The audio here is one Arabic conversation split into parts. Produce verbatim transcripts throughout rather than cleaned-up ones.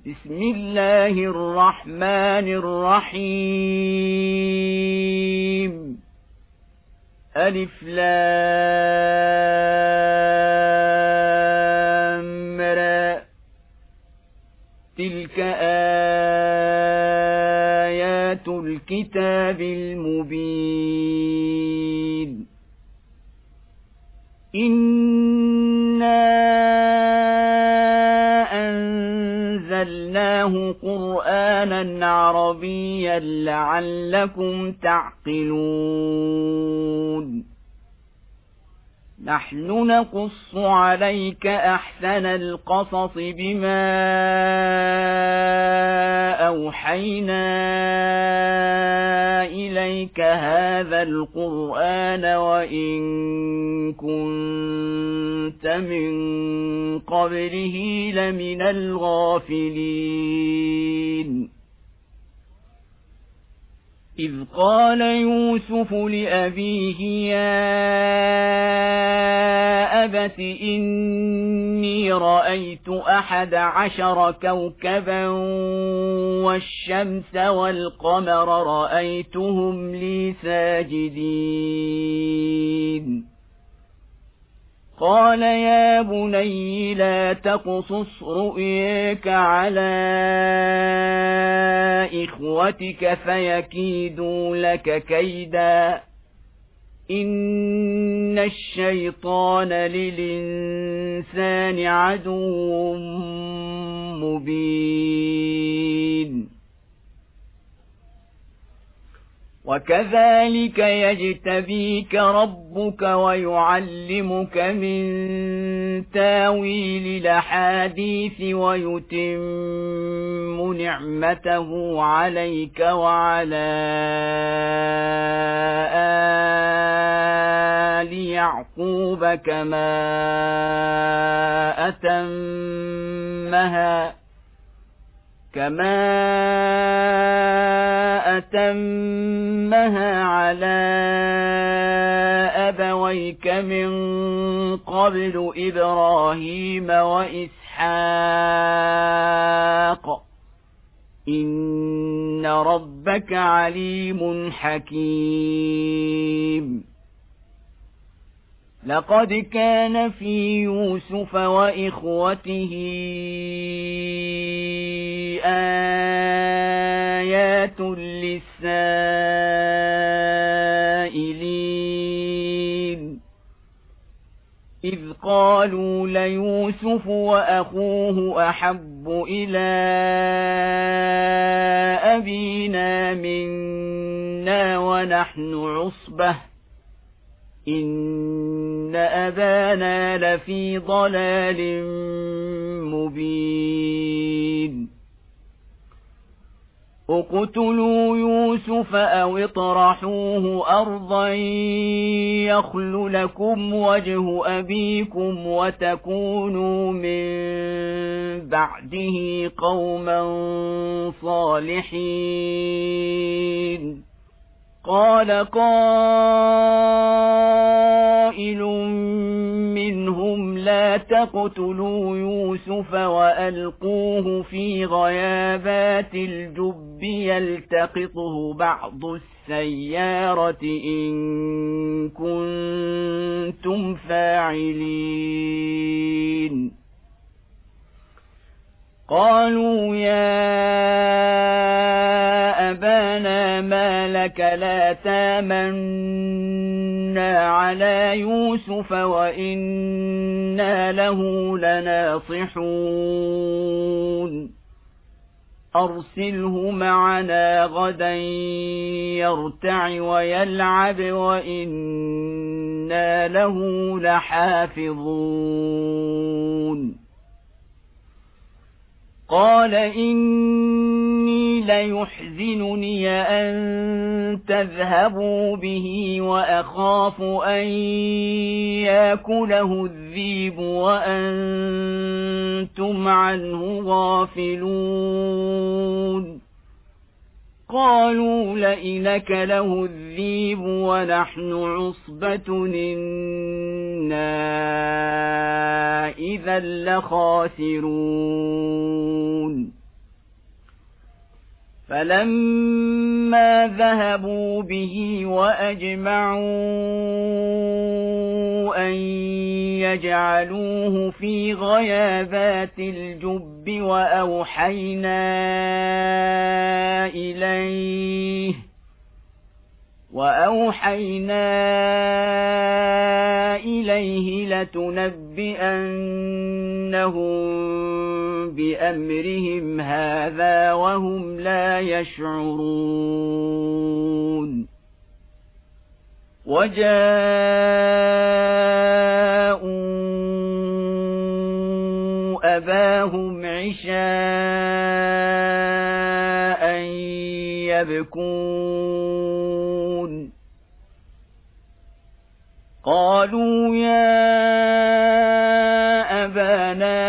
بسم الله الرحمن الرحيم ألف لام را تلك آيات الكتاب المبين إنا أنزلناه قرآنا عربيا لعلكم تعقلون نحن نقص عليك أحسن القصص بما أوحينا إليك هذا القرآن وإن كنت من قبله لمن الغافلين إذ قال يوسف لأبيه يا أبت إني رأيت أحد عشر كوكبا والشمس والقمر رأيتهم لي ساجدين قال يا بني لا تقصص رؤياك على إخوتك فيكيدوا لك كيدا إن الشيطان للإنسان عدو مبين وكذلك يجتبيك ربك ويعلمك من تاويل الأحاديث ويتم نعمته عليك وعلى آل يعقوب كما أتمها كما أتمها على أبويك من قبل إبراهيم وإسحاق إن ربك عليم حكيم لقد كان في يوسف وإخوته آيات للسائلين إذ قالوا ليوسف وأخوه أحب إلى أبينا منا ونحن عصبة إن أبانا لفي ضلال مبين اقتلوا يوسف أو اطرحوه أرضا يخل لكم وجه أبيكم وتكونوا من بعده قوما صالحين قال قائل منهم لا تقتلوا يوسف وألقوه في غيابات الجب يلتقطه بعض السيارة إن كنتم فاعلين قالوا يا أبانا ما لك لا تامنا على يوسف وإنا له لناصحون أرسله معنا غدا يرتع ويلعب وإنا له لحافظون قال إني ليحزنني أن تذهبوا به وأخاف أن يأكله الذئب وأنتم عنه غافلون قالوا لئن أكله الذئب ونحن عصبة إنا إذا لخاسرون فلما ذهبوا به وأجمعوا أن يجعلوه في غيابات الجب وأوحينا إليه وأوحينا إليه لتنبئنهم بأمرهم هذا وهم لا يشعرون وجاءوا أباهم عشاء يبكون قالوا يا أبانا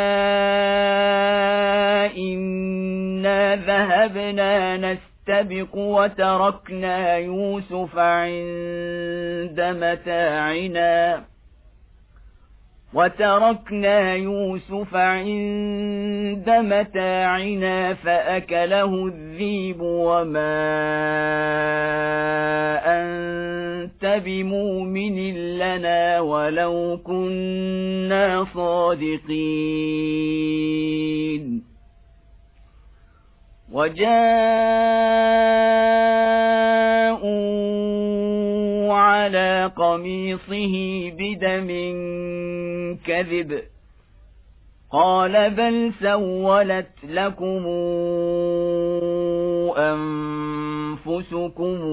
إنا ذهبنا نستبق وتركنا يوسف عند متاعنا وتركنا يوسف عند متاعنا فأكله الذئب وما أنت بمؤمن لنا ولو كنا صادقين وجاءوا على قميصه بدم كذب قال بل سولت لكم أنفسكم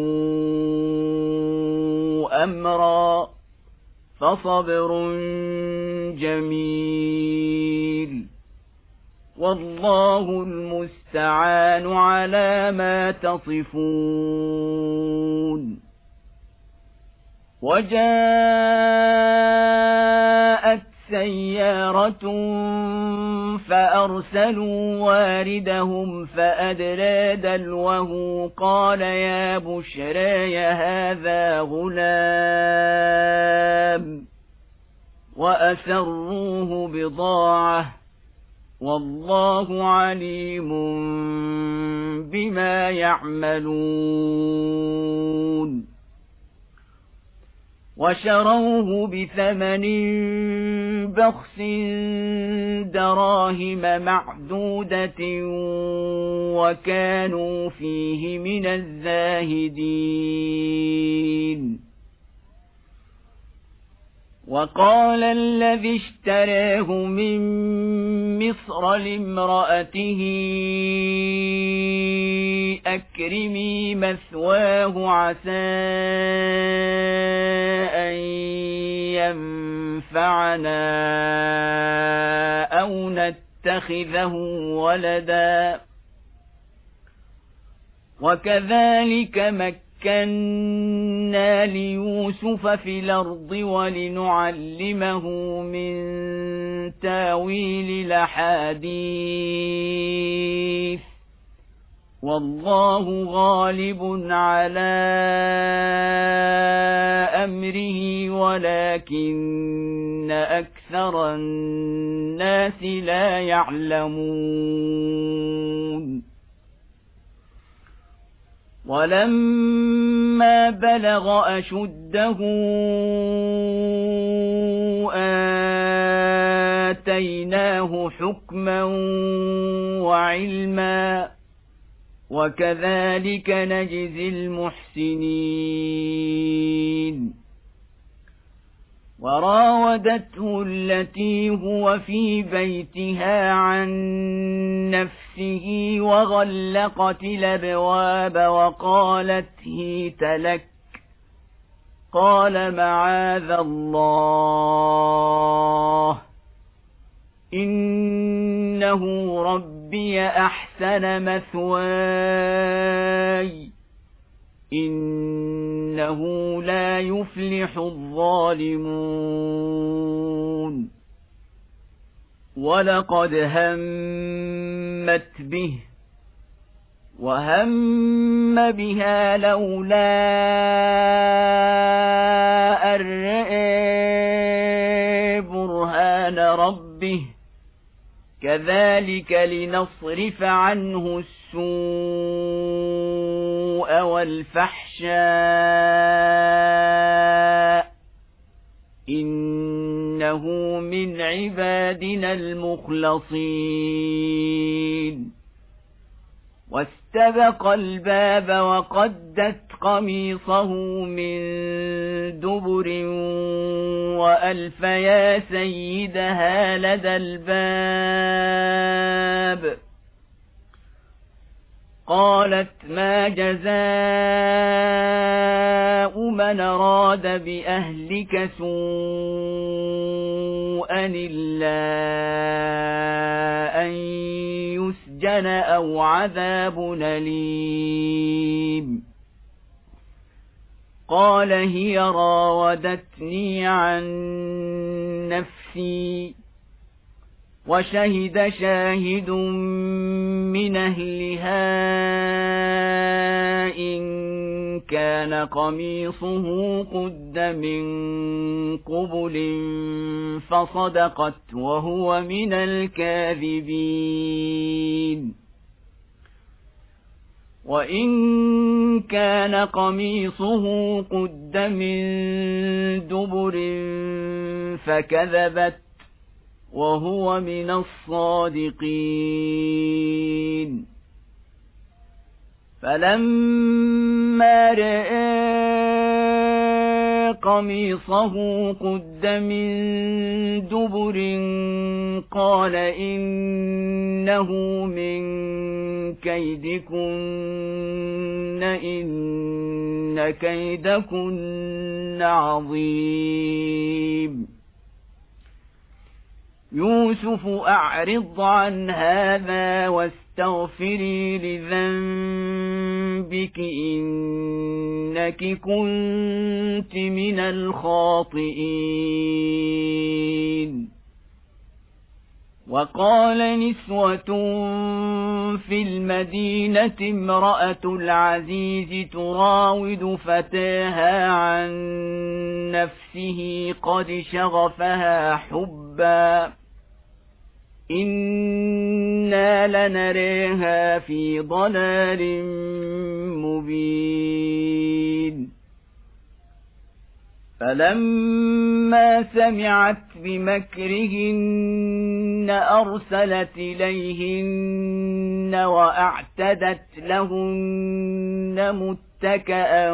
أمرا فصبر جميل والله المستعان على ما تصفون وجاءت سيارة فأرسلوا واردهم فأدلى دلوه قال يا بشرى هذا غلام وأسروه بضاعة والله عليم بما يعملون وشروه بثمن بخس دراهم معدودة وكانوا فيه من الزاهدين وقال الذي اشتراه من مصر لامرأته أكرمي مثواه عسى أن ينفعنا أو نتخذه ولدا وكذلك مكنا مكنا ليوسف في الأرض ولنعلمه من تاويل الأحاديث والله غالب على أمره ولكن أكثر الناس لا يعلمون ولما بلغ أشده آتيناه حكما وعلما وكذلك نجزي المحسنين وراودته التي هو في بيتها عن نفسه وغلقت الأبواب وقالت هيت لك قال معاذ الله إنه ربي أحسن مثواي إنه لا يفلح الظالمون ولقد همت به وهم بها لولا أن رأى برهان ربه كذلك لنصرف عنه السوء والفحشاء إنه من عبادنا المخلصين واستبق الباب وقدت قميصه من دبر وألف يا سيدها لدى الباب قالت ما جزاء من أراد بأهلك سوءا إلا أن يسجن أو عذاب أليم قال هي راودتني عن نفسي وشهد شاهد من أهلها إن كان قميصه قد من قبل فصدقت وهو من الكاذبين وإن كان قميصه قد من دبر فكذبت وهو من الصادقين فلما رأى قميصه قد من دبر قال إنه من كيدكن إن كيدكن عظيم يوسف أعرض عن هذا واستغفري لذنبك إنك كنت من الخاطئين وقال نسوة في المدينة امرأة العزيز تراود فتاها عن نفسه قد شغفها حبا إنا لنريها في ضلال مبين فلما سمعت بمكرهن أرسلت إليهن وأعتدت لهن متكئا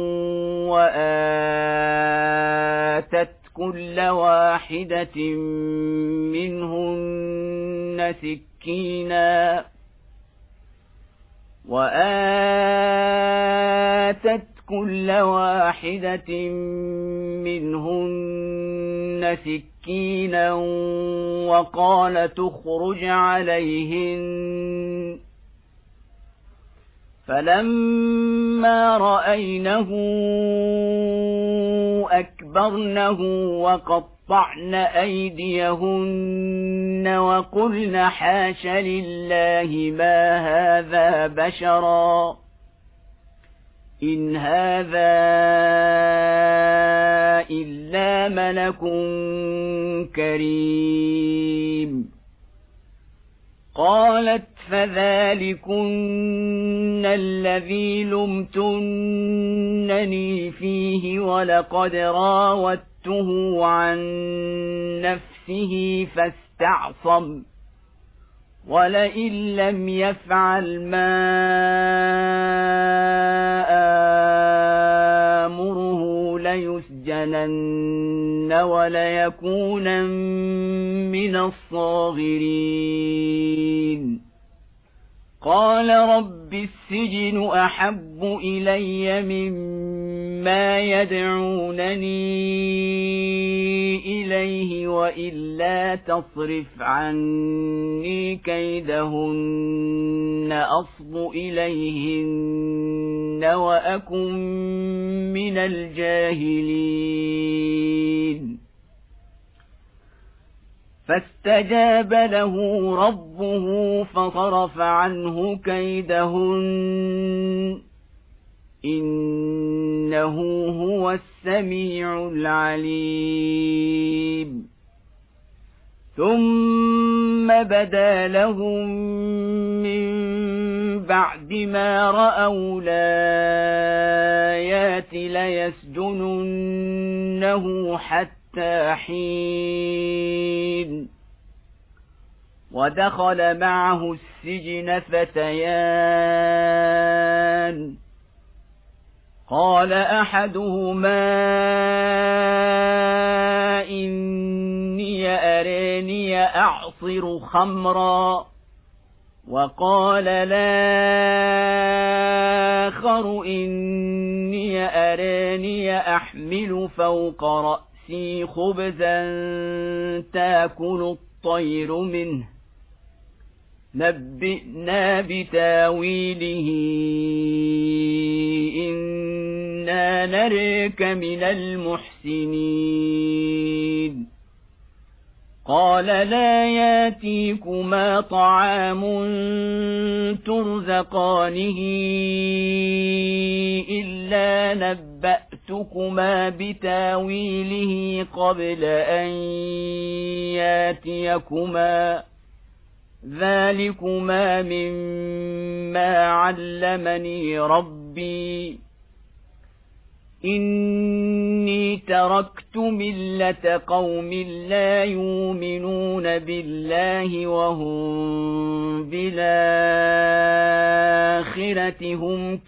وآتت كل واحدة منهن سكينا وآتت كل واحدة منهن سكينا وقال تخرج عليهن فلما رأينه أكبرنه وقطعن أيديهن وقلن حاش لله ما هذا بشرا إن هذا إلا ملك كريم قالت فذلكن الذي لمتنني فيه ولقد راودته عن نفسه فاستعصم ولئن لم يفعل ما آمره ليسجنن وليكونن من الصاغرين قال رب السجن أحب إلي مما يدعونني إليه وإلا تصرف عني كيدهن أصب إليهن وأكن من الجاهلين فاستجاب له ربه فصرف عنه كيدهن إنه هو السميع العليم ثم بدا لهم من بعد ما رأوا الآيات ليسجننه حتى حين ودخل معه السجن فتيان قال أحدهما إني أراني أعصر خمرا وقال الآخر إني أراني أحمل فوق رأسي خبزا تأكل الطير منه نبئنا بتاويله إنا نراك من المحسنين قال لا ياتيكما طعام ترزقانه إلا نبأتكما بتاويله قبل أن ياتيكما ذلكما مما علمني ربي إني تركت ملة قوم لا يؤمنون بالله وهم بالآخرة هم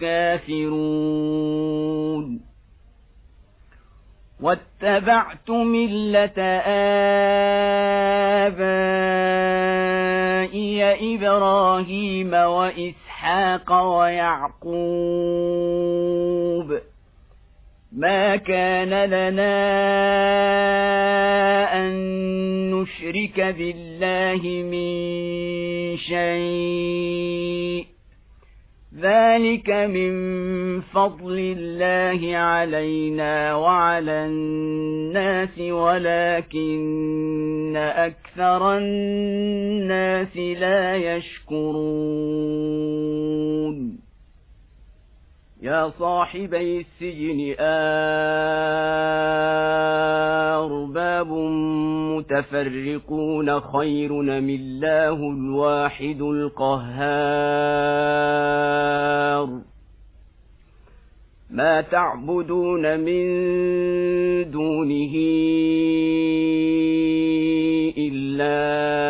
كافرون واتبعت ملة آبائي إبراهيم وإسحاق ويعقوب ما كان لنا أن نشرك بالله من شيء ذلك من فضل الله علينا وعلى الناس ولكن أكثر الناس لا يشكرون يا صاحبي السجن أرباب متفرقون خير أم الله الواحد القهار ما تعبدون من دونه إلا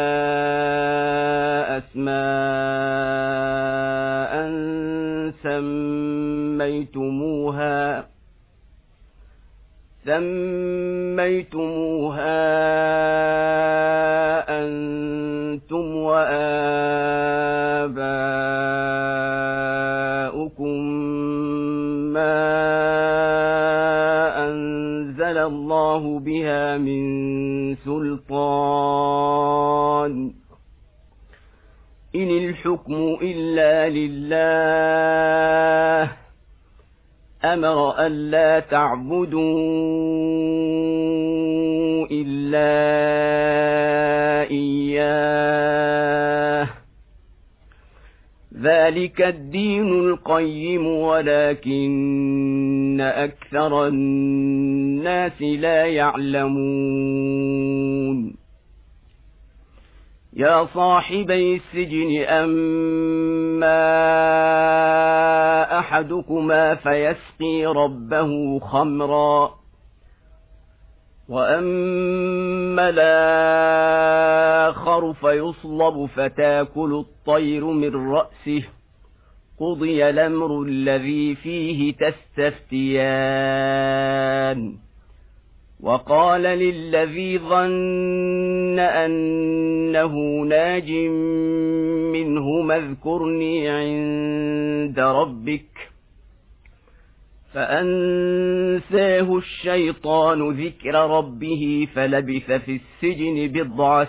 أسماء سميتموها سميتموها أنتم وآباؤكم ما أنزل الله بها من سلطان إن الحكم إلا لله أمر ألا تعبدوا إلا إياه ذلك الدين القيم ولكن أكثر الناس لا يعلمون يا صاحبي السجن أما أحدكما فيسقي ربه خمرا وأما الآخر فيصلب فتاكل الطير من رأسه قضي الأمر الذي فيه تستفتيان وقال للذي ظن أنه ناج منهما اذكرني عند ربك فأنساه الشيطان ذكر ربه فلبث في السجن بضع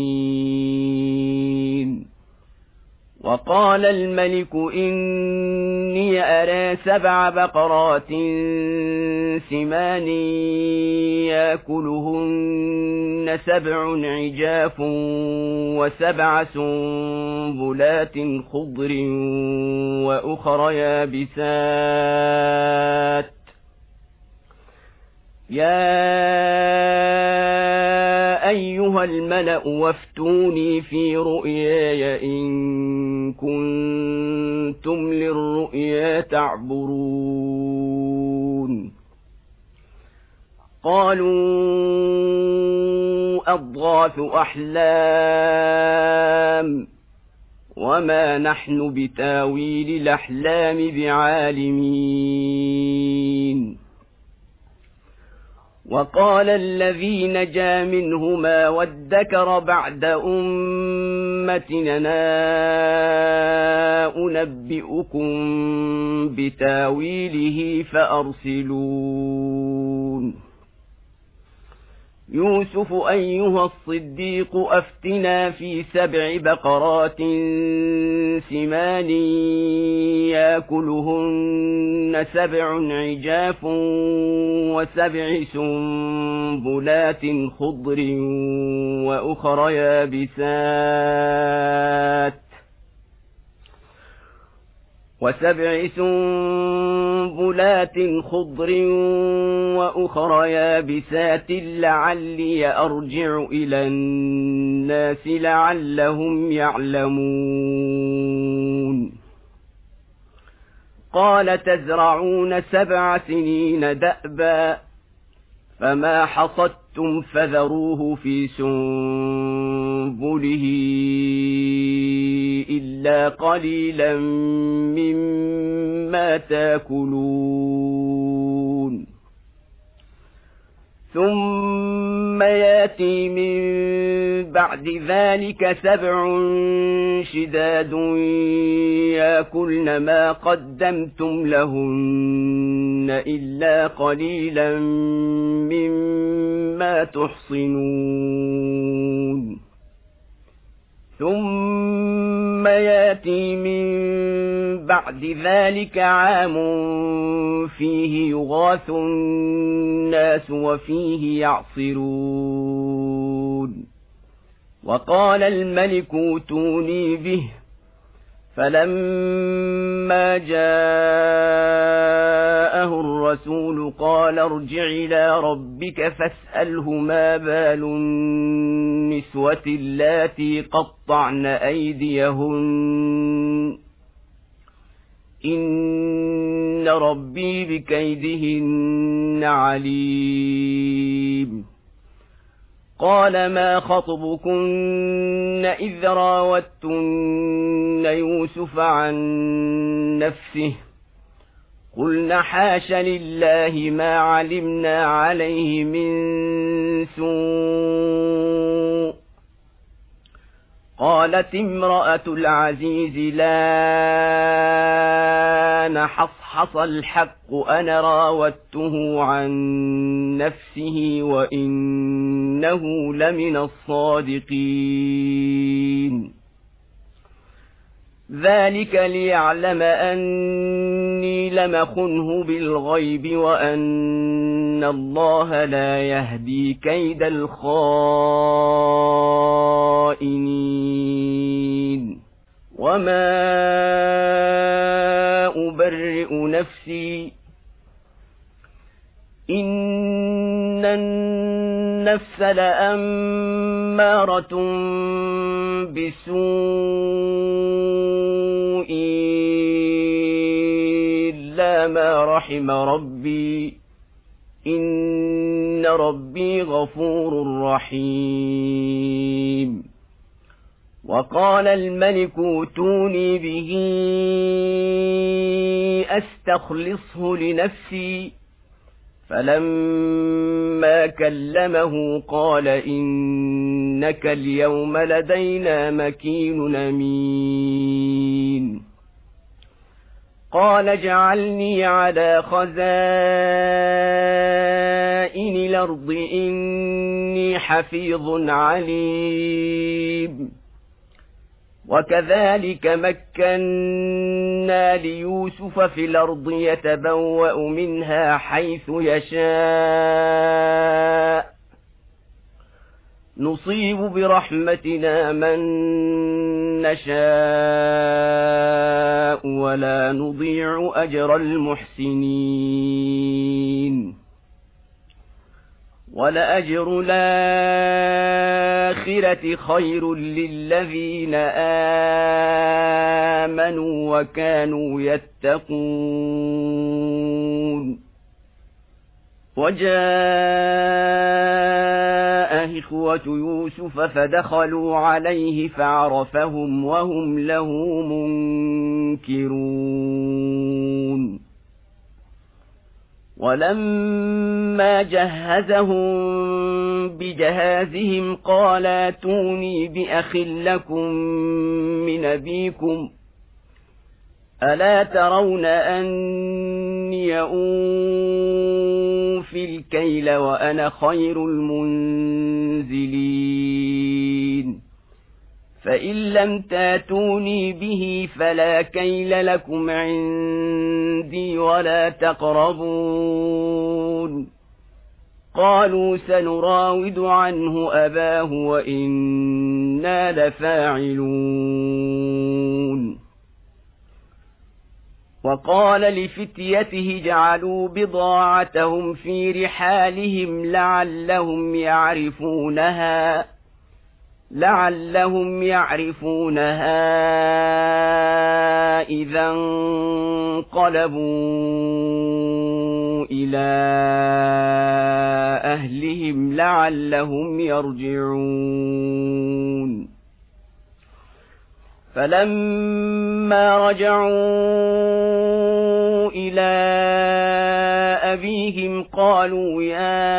سنين وقال الملك إني أرى سبع بقرات سمان يأكلهن سبع عجاف وسبع سنبلات خضر وأخر يابسات يا أيها الملأ وافتوني في رؤياي إن كنتم للرؤيا تعبرون قالوا أضغاث أحلام وما نحن بتاويل الأحلام بعالمين وقال الذي نجا منهما وادكر بعد أمتنا أنبئكم بتاويله فأرسلون يوسف أيها الصديق أفتنا في سبع بقرات سمان يأكلهن سبع عجاف وسبع سنبلات خضر وأخر يابسات وسبع سنبلات خضر وأخر يابسات لعلي أرجع إلى الناس لعلهم يعلمون قال تزرعون سبع سنين دأبا فما حصدتم فذروه في سنبله إلا قليلا مما تأكلون ثم يأتي من بعد ذلك سبع شداد يأكلن ما قدمتم لهن إلا قليلا مما تحصنون ثم يأتي من بعد ذلك عام فيه يغاث الناس وفيه يعصرون وقال الملك ائتوني به فلما جاءه الرسول قال ارجع إلى ربك فاسأله ما بال النسوة اللاتي قطعن أيديهن إن ربي بكيدهن عليم قال ما خطبكن إذ راوتن يوسف عن نفسه قلنا حاش لله ما علمنا عليه من سوء قالت امرأة العزيز لا نحصحص الحق أنا راودته عن نفسه وإنه لمن الصادقين ذلك ليعلم أني لم أخنه بالغيب وأن الله لا يهدي كيد الخائنين وما أبرئ نفسي إن النفس لأمارة بسوء إلا ما رحم ربي إن ربي غفور رحيم وقال الملك ائتوني به أستخلصه لنفسي فلما كلمه قال إنك اليوم لدينا مكين أمين قال اجعلني على خزائن الأرض إني حفيظ عليم وكذلك مكنا ليوسف في الأرض يتبوأ منها حيث يشاء نصيب برحمتنا من نشاء ولا نضيع أجر المحسنين وَلَأَجْرُ الْآخِرَةِ خَيْرٌ لِّلَّذِينَ آمَنُوا وَكَانُوا يَتَّقُونَ وَجَاءَ إِخْوَةُ يُوسُفَ فَدَخَلُوا عَلَيْهِ فَعَرَفَهُمْ وَهُمْ لَهُ مُنكِرُونَ وَلَمَّا جَهَّزَهُم بِجَهَازِهِمْ قَالَ ائْتُونِي بِأَخٍ لَّكُم مِّنْ أَبِيكُمْ أَلَا تَرَوْنَ أَنِّي أُوفِي الْكَيْلَ وَأَنَا خَيْرُ الْمُنزِلِينَ فَإِن لَّمْ تَأْتُونِي بِهِ فَلَا كَيْلَ لَكُمْ عِندِي وَلَا تَقْرَبُونِ قَالُوا سَنُرَاوِدُ عَنْهُ أَبَاهُ وَإِنَّا لَفَاعِلُونَ وَقَالَ لِفِتْيَتِهِ اجْعَلُوا بِضَاعَتَهُمْ فِي رِحَالِهِمْ لَعَلَّهُمْ يَعْرِفُونَهَا لعلهم يعرفونها إذا انقلبوا إلى أهلهم لعلهم يرجعون فلما رجعوا إلى أبيهم قالوا يا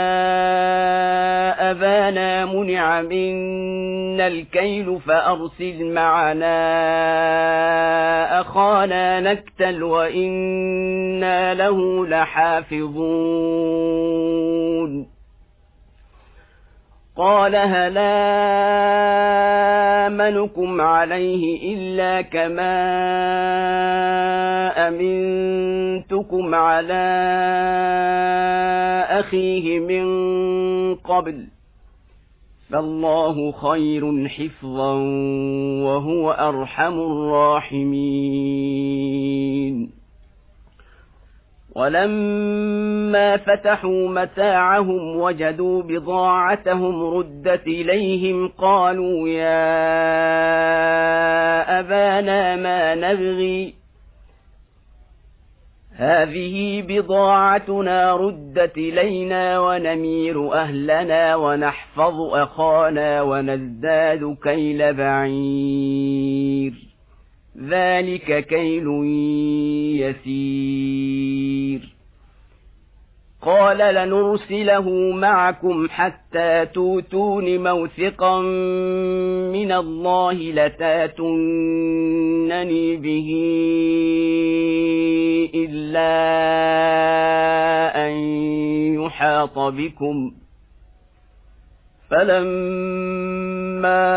أبانا منع منا الكيل فأرسل معنا أخانا نكتل وإنا له لحافظون قال هل آمنكم عليه إلا كما أمنتكم على أخيه من قبل فالله خير حفظا وهو أرحم الراحمين ولما فتحوا متاعهم وجدوا بضاعتهم ردت إليهم قالوا يا أبانا ما نبغي هذه بضاعتنا ردت إلينا ونمير أهلنا ونحفظ أخانا ونزداد كيل بعير ذلك كيل يسير قال لنرسله معكم حتى توتون موثقا من الله لتاتونني به إلا أن يحاط بكم فلما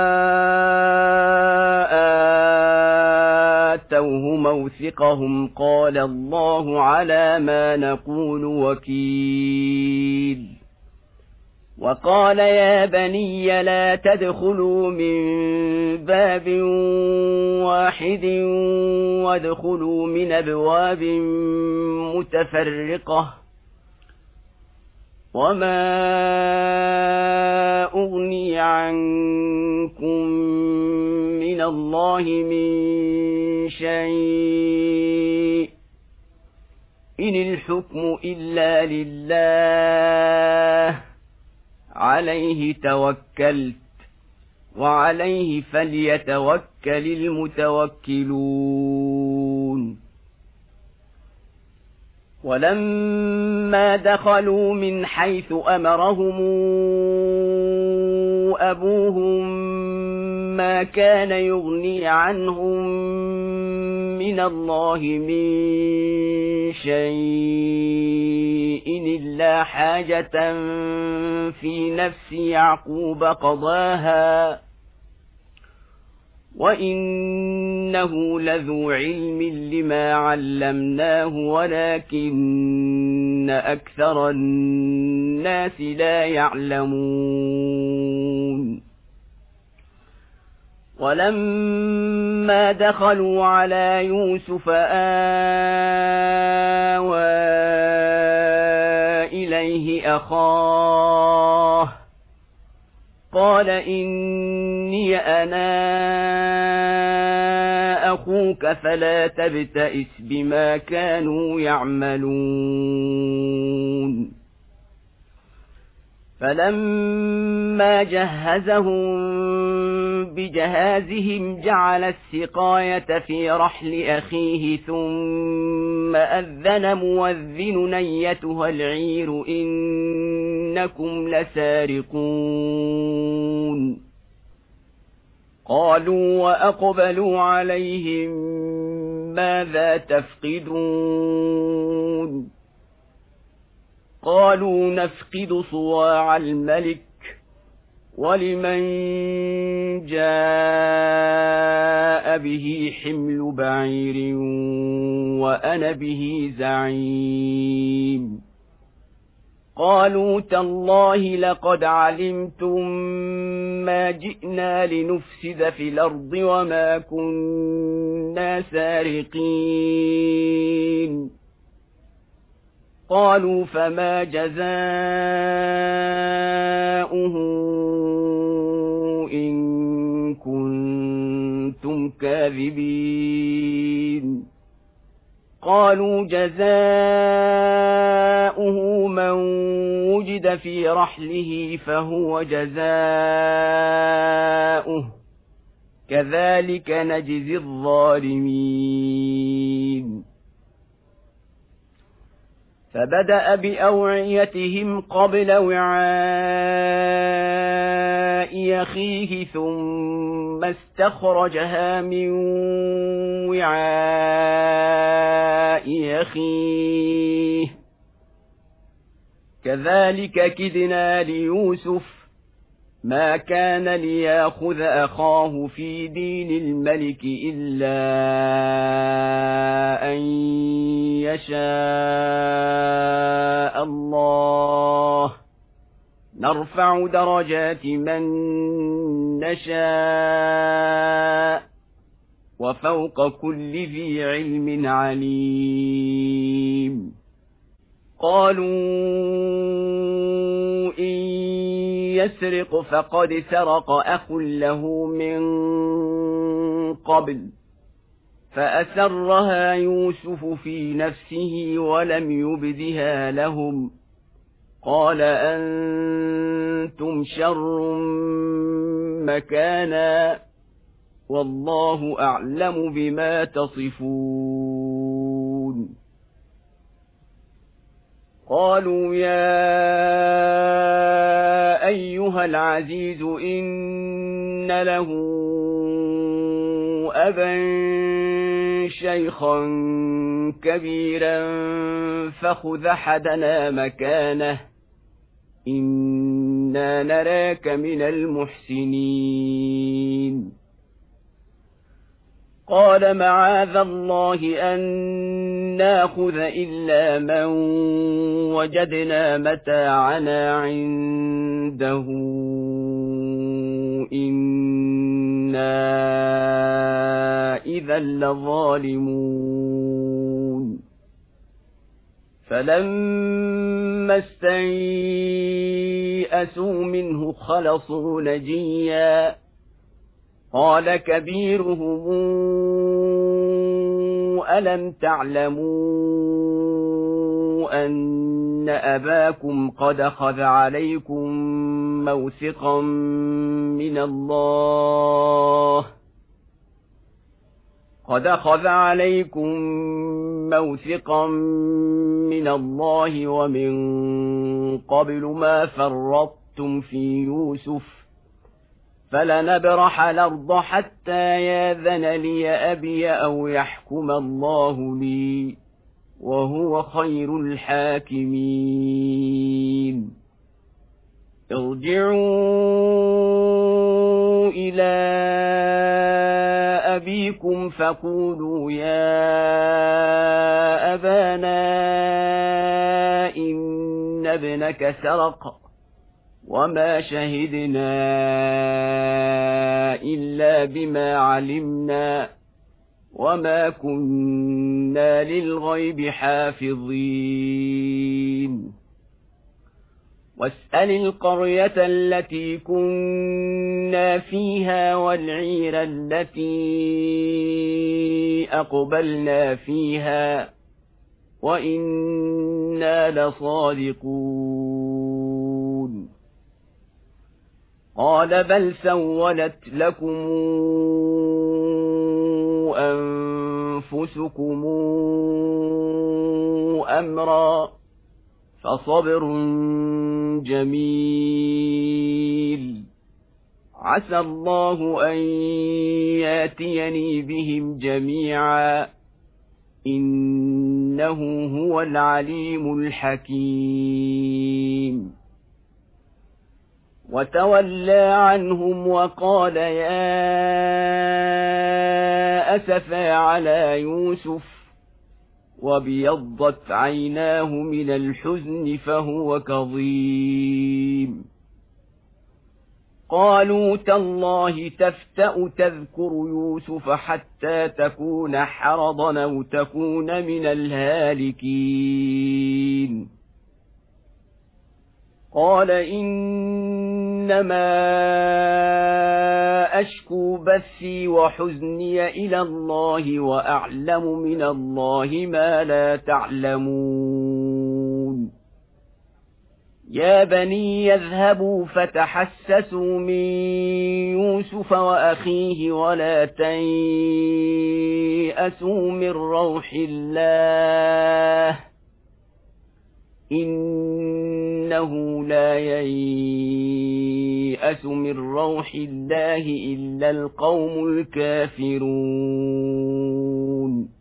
آتوه موثقهم قال الله على ما نقول وكيل وقال يا بني لا تدخلوا من باب واحد وادخلوا من أبواب متفرقة وما أغني عنكم من الله من شيء إن الحكم إلا لله عليه توكلت وعليه فليتوكل المتوكلون ولما دخلوا من حيث أمرهم أبوهم ما كان يغني عنهم من الله من شيء إلا حاجة في نفس يعقوب قضاها وإنه لذو علم لما علمناه ولكن أكثر الناس لا يعلمون ولما دخلوا على يوسف آوى إليه أخاه قال إني أنا أخوك فلا تبتئس بما كانوا يعملون فلما جهزهم بجهازهم جعل السقاية في رحل أخيه ثم أذن مؤذن أيتها العير إنكم لسارقون قالوا وأقبلوا عليهم ماذا تفقدون قالوا نفقد صواع الملك ولمن جاء به حمل بعير وأنا به زعيم قالوا تالله لقد علمتم ما جئنا لنفسد في الأرض وما كنا سارقين قالوا فما جزاؤه إن كنتم كاذبين قالوا جزاؤه من وجد في رحله فهو جزاؤه كذلك نجزي الظالمين فبدأ بأوعيتهم قبل وعاء أخيه ثم استخرجها من وعاء أخيه كذلك كدنا ليوسف ما كان ليأخذ أخاه في دين الملك إلا أن يشاء الله نرفع درجات من نشاء وفوق كل ذي علم عليم قالوا إن يسرق فقد سرق أخ له من قبل فأسرها يوسف في نفسه ولم يبدها لهم قال أنتم شر مكانا والله أعلم بما تصفون قالوا يا أيها العزيز إن له أبا شيخا كبيرا فخذ أحدنا مكانه إنا نراك من المحسنين قال معاذ الله أن ناخذ إلا من وجدنا متاعنا عنده إنا إذا لظالمون فلما استيئسوا منه خلصوا نجيا قال كبيرهم ألم تعلموا أن أباكم قد أخذ عليكم موثقا من الله قد أخذ عليكم موثقا من الله ومن قبل ما فرطتم في يوسف فلنبرح الأرض حتى ياذن لي أبي أو يحكم الله لي وهو خير الحاكمين ارجعوا إلى أبيكم فقولوا يا أبانا إن ابنك سرق وما شهدنا إلا بما علمنا وما كنا للغيب حافظين واسأل القرية التي كنا فيها والعير التي أقبلنا فيها وإنا لصادقون قال بل سولت لكم أنفسكم أمرا فصبر جميل عسى الله أن ياتيني بهم جميعا إنه هو العليم الحكيم وتولى عنهم وقال يا أسفا على يوسف وابيضت عيناه من الحزن فهو كظيم قالوا تالله تفتأ تذكر يوسف حتى تكون حرضا أو تكون من الهالكين قال إنما أشكو بثي وحزني إلى الله وأعلم من الله ما لا تعلمون يا بني يذهبوا فتحسسوا من يوسف وأخيه ولا تيأسوا من روح الله إنه لا ييأس من روح الله إلا القوم الكافرون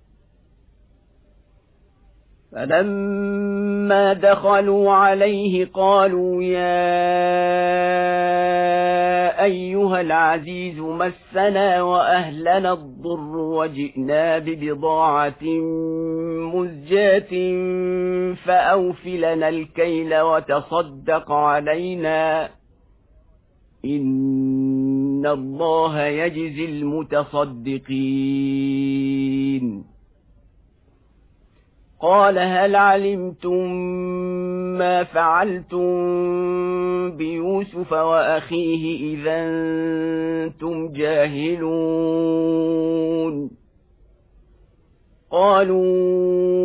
فلما دخلوا عليه قالوا يا أيها العزيز مسنا وأهلنا الضر وجئنا ببضاعة مزجاة فأوف لنا الكيل وتصدق علينا إن الله يجزي المتصدقين قال هل علمتم ما فعلتم بيوسف وأخيه إذا أنتم جاهلون قالوا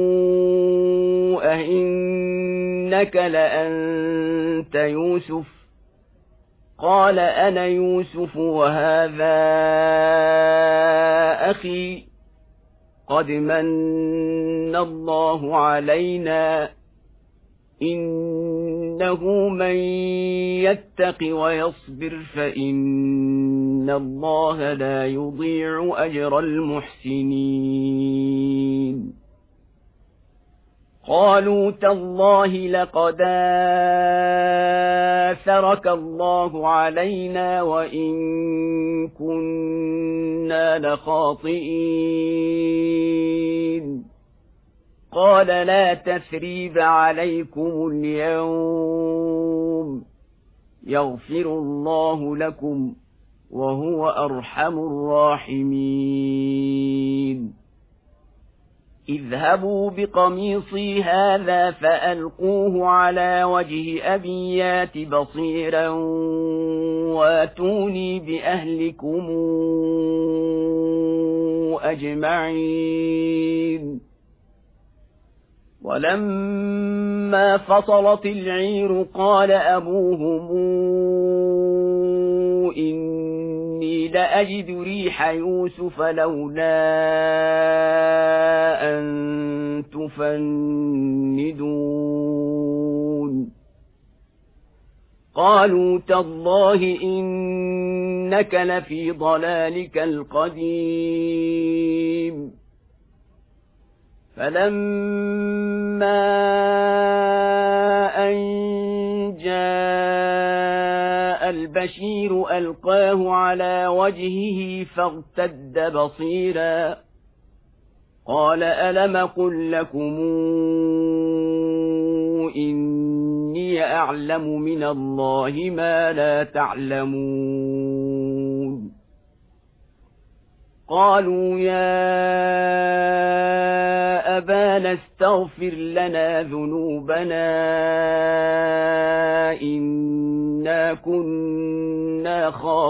أئنك لأنت يوسف قال أنا يوسف وهذا أخي قد من الله علينا إنه من يتق ويصبر فإن الله لا يضيع أجر المحسنين قالوا تالله لقد آثرك الله علينا وإن كنا لخاطئين قال لا تثريب عليكم اليوم يغفر الله لكم وهو أرحم الراحمين اذهبوا بقميصي هذا فألقوه على وجه أبي يات بصيرا واتوني بأهلكم أجمعين ولما فصلت العير قال أبوهم إني لأجد ريح يوسف لولا أن تفندون قالوا تالله إنك لفي ضلالك القديم فلما أن جاء البشير ألقاه على وجهه فارتد بصيرا قال ألم قل لكم إني أعلم من الله ما لا تعلمون قالوا يا أبانا ربنا استغفر لنا ذنوبنا إنا كنا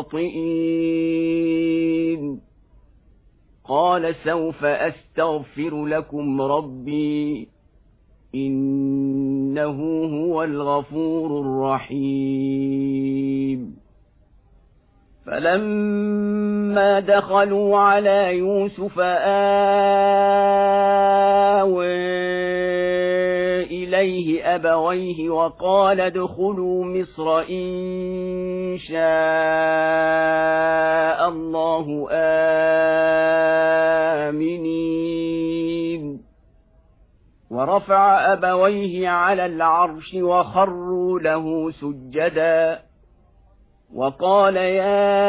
خاطئين قال سوف أستغفر لكم ربي إنه هو الغفور الرحيم فلما دخلوا على يوسف آوى إليه أبويه وقال ادخلوا مصر إن شاء الله آمنين ورفع أبويه على العرش وخروا له سجدا وقال يا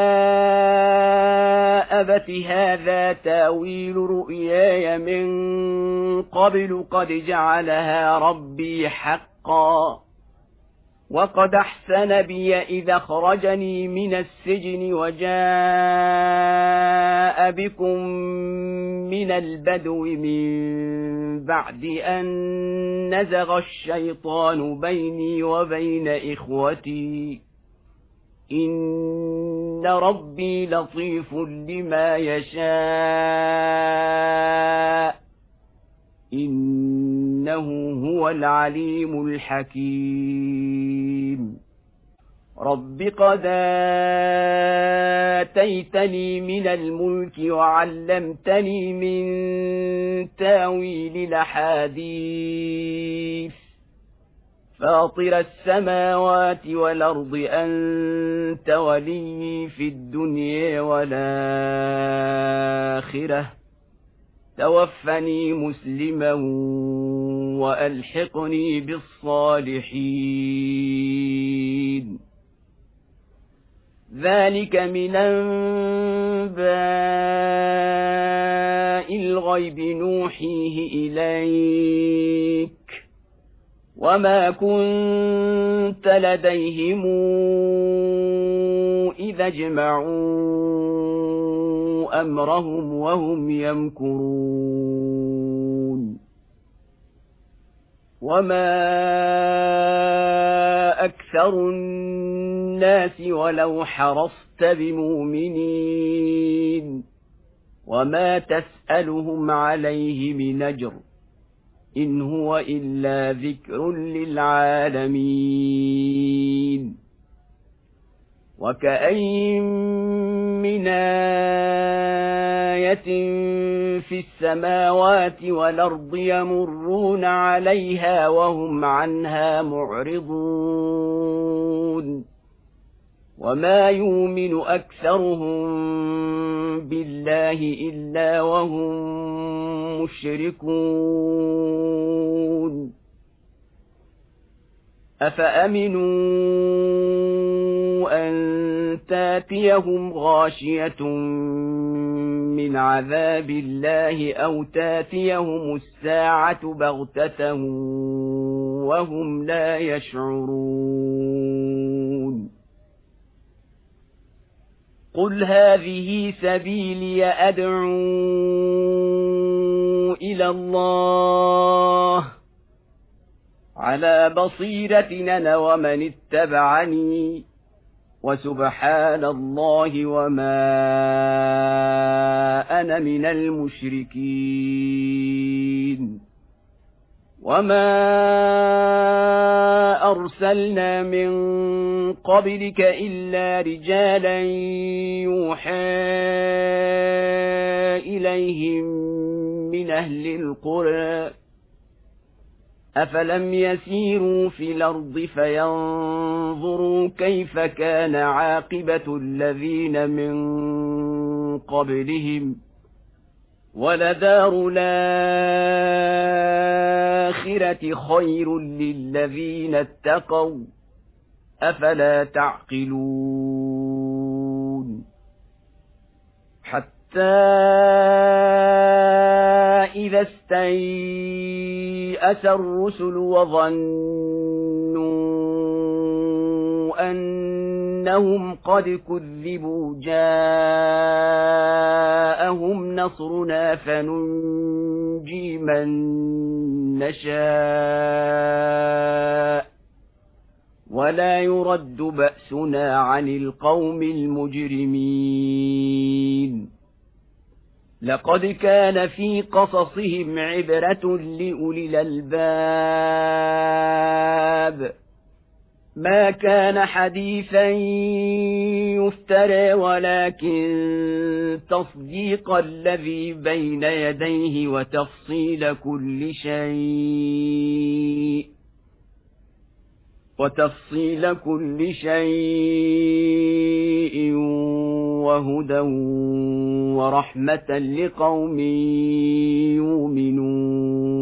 أبت هذا تاويل رؤياي من قبل قد جعلها ربي حقا وقد أحسن بي إذا أخرجني من السجن وجاء بكم من البدو من بعد أن نزغ الشيطان بيني وبين إخوتي إن ربي لطيف لما يشاء إنه هو العليم الحكيم رب قد آتيتني من الملك وعلمتني من تاويل الأحاديث فاطر السماوات والأرض أنت ولي في الدنيا والآخرة توفني مسلما وألحقني بالصالحين ذلك من أنباء الغيب نوحيه إليك وما كنت لديهم إذا اجمعوا أمرهم وهم يمكرون وما أكثر الناس ولو حرصت بمؤمنين وما تسألهم عليه من أجر إن هو إلا ذكر للعالمين وكأين من آية في السماوات والأرض يمرون عليها وهم عنها معرضون وما يؤمن أكثرهم بالله إلا وهم مشركون أفأمنوا أن تاتيهم غاشية من عذاب الله أو تاتيهم الساعة بغتة وهم لا يشعرون قل هذه سبيلي أدعو إلى الله على بصيرة أنا ومن اتبعني وسبحان الله وما أنا من المشركين وما أرسلنا من قبلك إلا رجالا يوحى إليهم من أهل القرى أفلم يسيروا في الأرض فينظروا كيف كان عاقبة الذين من قبلهم ولدار الآخرة خير للذين اتقوا أفلا تعقلون حتى إذا استيأس الرسل وظنوا أنهم قد كذبوا جاءهم نصرنا فننجي من نشاء ولا يرد بأسنا عن القوم المجرمين لقد كان في قصصهم عبرة لأولي الألباب ما كان حديثا يفترى ولكن تصديق الذي بين يديه وتفصيل كل شيء وتفصيل كل شيء وهدى ورحمة لقوم يؤمنون